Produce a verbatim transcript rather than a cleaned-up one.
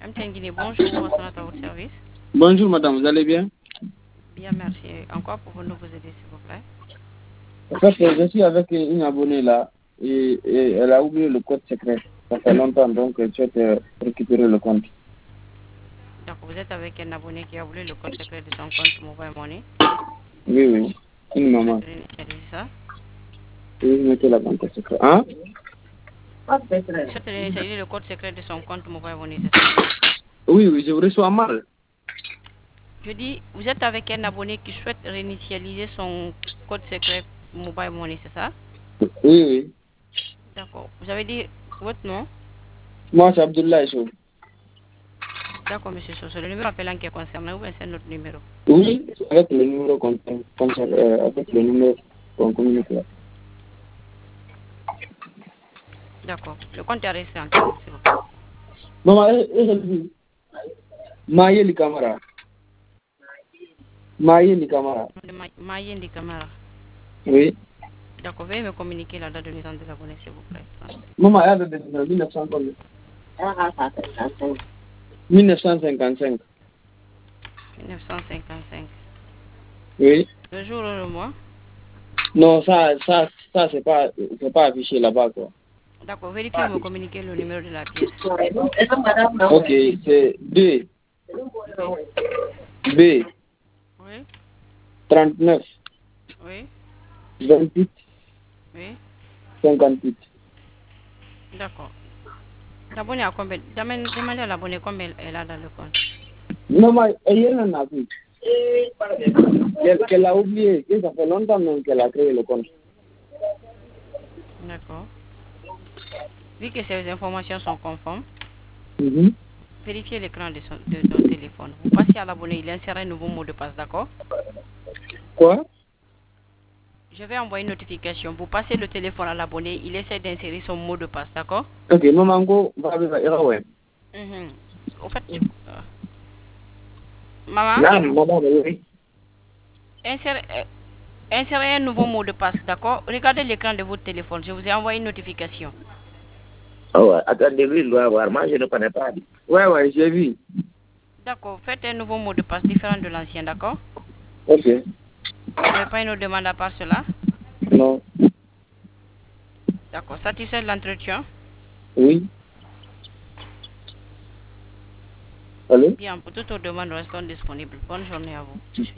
M T N Guinée, bonjour, à votre service. Bonjour madame, vous allez bien? Bien, merci. Encore pouvons-nous vous aider, s'il vous plaît? En fait, je suis avec une abonnée là et, et elle a oublié le code secret. Ça fait longtemps donc je souhaite euh, récupérer le compte. Donc, vous êtes avec un abonné qui a oublié le code secret de son compte Mobile Money. Oui, oui, une Vous maman. souhaitez initialiser ça? Oui, mettez la compte secret. Hein? Vous souhaitez initialiser le code secret de son compte Mobile Money, c'est ça? Oui, oui, je vous reçois mal. Je dis, vous êtes avec un abonné qui souhaite réinitialiser son code secret Mobile Money, c'est ça? Oui, oui. D'accord. Vous avez dit votre nom? Moi, c'est Abdoulaye Sow. D'accord, monsieur Soso. Le numéro appelant qui est concerné ou bien c'est notre numéro? Oui, avec le numéro qu'on euh, avec le numéro qu'on communique là. D'accord. Le compte est resté en quel nom, s'il vous plaît? Maman, elle Maïe li Camara. Maïe li Camara. Mayendi Camara. Oui. D'accord. Veuillez me communiquer la date de naissance de l'abonné, s'il vous plaît. Maman, elle a de mille neuf cent mille neuf cent cinquante-cinq. mille neuf cent cinquante-cinq. Oui. Le jour ou le mois? Non, ça, ça, ça c'est pas, c'est pas affiché là-bas, quoi. D'accord, vérifiez me communiquer le numéro de la pièce. Ok, c'est B. B. Oui, trente-neuf. oui, vingt-huit. oui. cinquante-huit. D'accord. L'abonné a combien? Demandez demandez à l'abonné combien elle a dans le compte. Non, mais elle en a vu. Qu'elle qu'elle a oublié, que ça fait longtemps même qu'elle a créé le compte. D'accord. Vu que ces informations sont conformes, Mhm. vérifiez l'écran de, son, de ton téléphone. Vous passez à l'abonné, il insère un nouveau mot de passe, d'accord? Quoi? Je vais envoyer une notification. Vous passez le téléphone à l'abonné, il essaie d'insérer son mot de passe, d'accord? Ok, maman, go, va va ouais. Mhm. Au fait, je- euh, maman, Là, maman, oui. insérez, euh, insérez un nouveau mot de passe, d'accord? Regardez l'écran de votre téléphone. Je vous ai envoyé une notification. Oh, ouais, attendez, oui, il doit voir. Moi, je ne connais pas. Ouais, ouais, j'ai vu. D'accord, faites un nouveau mot de passe différent de l'ancien, d'accord? Ok. Vous n'avez pas une autre demande à part cela? Non. D'accord, satisfait de l'entretien? Oui. Allô? Bien, pour toute autre demande, restons disponibles. Bonne journée à vous.